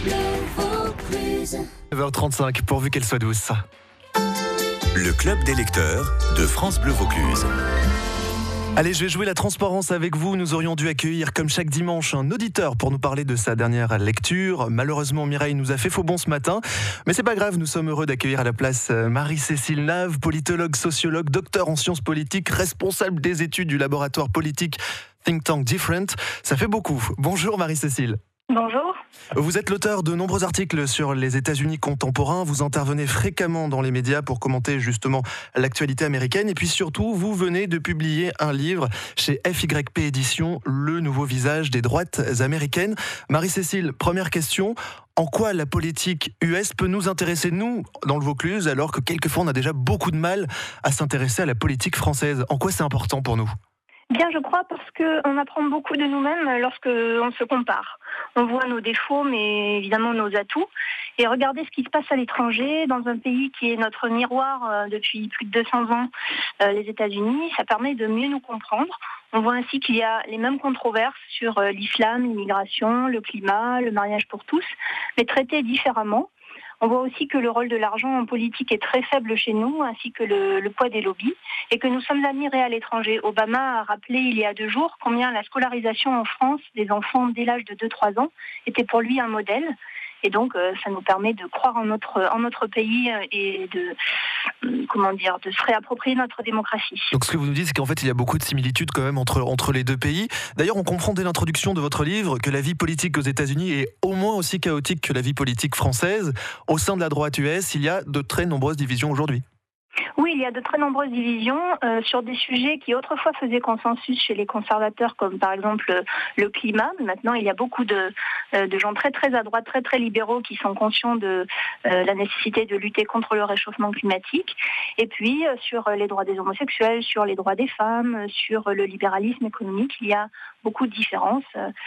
9h35, pourvu qu'elle soit douce. Le club des lecteurs de France Bleu Vaucluse. Allez, je vais jouer la transparence avec vous. Nous aurions dû accueillir, comme chaque dimanche, un auditeur pour nous parler de sa dernière lecture. Malheureusement, Mireille nous a fait faux bon ce matin. Mais c'est pas grave, nous sommes heureux d'accueillir à la place Marie-Cécile Nave, politologue, sociologue, docteur en sciences politiques, responsable des études du laboratoire politique Think Tank Different. Ça fait beaucoup. Bonjour Marie-Cécile. Bonjour. Vous êtes l'auteur de nombreux articles sur les États-Unis contemporains. Vous intervenez fréquemment dans les médias pour commenter justement l'actualité américaine. Et puis surtout, vous venez de publier un livre chez FYP Éditions, Le nouveau visage des droites américaines. Marie-Cécile, première question. En quoi la politique US peut nous intéresser, nous, dans le Vaucluse, alors que quelquefois on a déjà beaucoup de mal à s'intéresser à la politique française? En quoi c'est important pour nous ? Bien, je crois, parce qu'on apprend beaucoup de nous-mêmes lorsque on se compare. On voit nos défauts, mais évidemment nos atouts. Et regardez ce qui se passe à l'étranger, dans un pays qui est notre miroir depuis plus de 200 ans, les États-Unis, ça permet de mieux nous comprendre. On voit ainsi qu'il y a les mêmes controverses sur l'islam, l'immigration, le climat, le mariage pour tous, mais traités différemment. On voit aussi que le rôle de l'argent en politique est très faible chez nous, ainsi que le poids des lobbies, et que nous sommes admirés à l'étranger. Obama a rappelé il y a 2 jours combien la scolarisation en France des enfants dès l'âge de 2-3 ans était pour lui un modèle. Et donc, ça nous permet de croire en notre pays et de se réapproprier notre démocratie. Donc, ce que vous nous dites, c'est qu'en fait, il y a beaucoup de similitudes quand même entre les deux pays. D'ailleurs, on comprend dès l'introduction de votre livre que la vie politique aux États-Unis est au moins aussi chaotique que la vie politique française. Au sein de la droite US, il y a de très nombreuses divisions aujourd'hui. Oui, il y a de très nombreuses divisions sur des sujets qui autrefois faisaient consensus chez les conservateurs, comme par exemple le climat. Maintenant, il y a beaucoup de gens très très à droite, très très libéraux qui sont conscients de la nécessité de lutter contre le réchauffement climatique. Et puis, sur les droits des homosexuels, sur les droits des femmes, sur le libéralisme économique, il y a beaucoup de différences,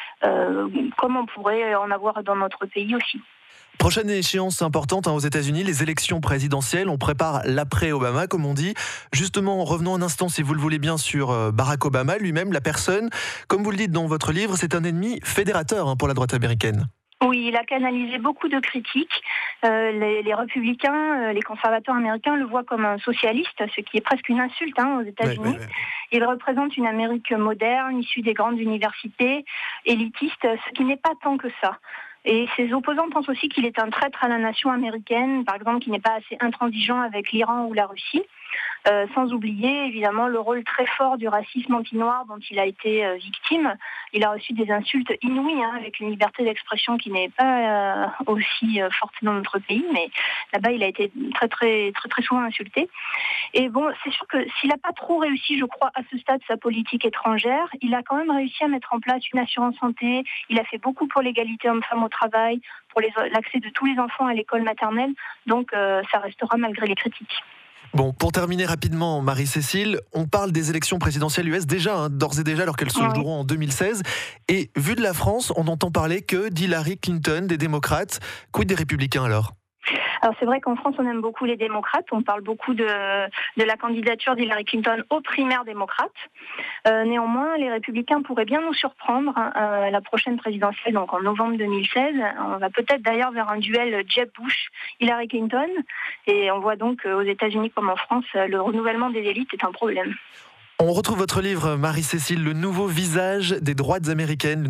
comme on pourrait en avoir dans notre pays aussi. Prochaine échéance importante aux États-Unis, les élections présidentielles. On prépare l'après-Obama, comme on dit. Justement, revenons un instant, si vous le voulez bien, sur Barack Obama lui-même, la personne. Comme vous le dites dans votre livre, c'est un ennemi fédérateur pour la droite américaine. Oui, il a canalisé beaucoup de critiques. Les républicains, les conservateurs américains le voient comme un socialiste, ce qui est presque une insulte aux États-Unis. Oui. Il représente une Amérique moderne, issue des grandes universités, élitiste, ce qui n'est pas tant que ça. Et ses opposants pensent aussi qu'il est un traître à la nation américaine, par exemple qu'il n'est pas assez intransigeant avec l'Iran ou la Russie. Sans oublier évidemment le rôle très fort du racisme anti-noir dont il a été victime. Il a reçu des insultes inouïes avec une liberté d'expression qui n'est pas aussi forte dans notre pays, mais là-bas il a été très très très très souvent insulté. Et bon, c'est sûr que s'il n'a pas trop réussi, je crois, à ce stade sa politique étrangère, il a quand même réussi à mettre en place une assurance santé. Il a fait beaucoup pour l'égalité homme-femme au travail, pour l'accès de tous les enfants à l'école maternelle. Donc ça restera malgré les critiques. Bon, pour terminer rapidement, Marie-Cécile, on parle des élections présidentielles US déjà, d'ores et déjà, alors qu'elles se joueront en 2016. Et vu de la France, on n'entend parler que d'Hillary Clinton, des démocrates. Quid des républicains alors ? Alors c'est vrai qu'en France, on aime beaucoup les démocrates. On parle beaucoup de la candidature d'Hillary Clinton aux primaires démocrates. Néanmoins, les républicains pourraient bien nous surprendre la prochaine présidentielle, donc en novembre 2016. On va peut-être d'ailleurs vers un duel Jeb Bush-Hillary Clinton. Et on voit donc aux États-Unis comme en France, le renouvellement des élites est un problème. On retrouve votre livre, Marie-Cécile, Le nouveau visage des droites américaines,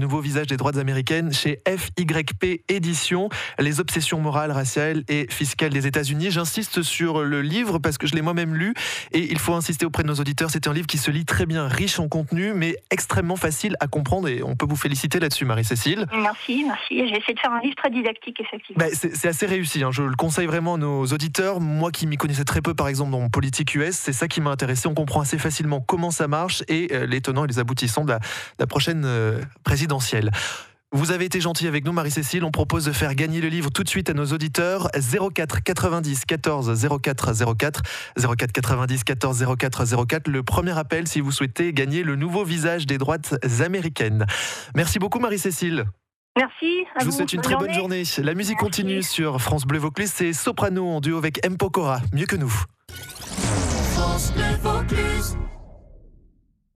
chez FYP Éditions, les obsessions morales, raciales et fiscales des États-Unis. J'insiste sur le livre parce que je l'ai moi-même lu et il faut insister auprès de nos auditeurs. C'est un livre qui se lit très bien, riche en contenu, mais extrêmement facile à comprendre et on peut vous féliciter là-dessus, Marie-Cécile. Merci. J'ai essayé de faire un livre très didactique, effectivement. C'est assez réussi, je le conseille vraiment à nos auditeurs. Moi qui m'y connaissais très peu, par exemple, dans politique US, c'est ça qui m'a intéressé. On comprend assez facilement comment ça marche et les tenants et les aboutissants de la prochaine présidentielle. Vous avez été gentil avec nous, Marie-Cécile. On propose de faire gagner le livre tout de suite à nos auditeurs. 04 90 14 04 04 04 90 14 04 04. Le premier appel si vous souhaitez gagner le nouveau visage des droites américaines. Merci beaucoup, Marie-Cécile. Merci. Je vous souhaite une très bonne journée. La musique continue sur France Bleu Vaucluse. C'est Soprano en duo avec M. Pokora. Mieux que nous. France Bleu Vaucluse.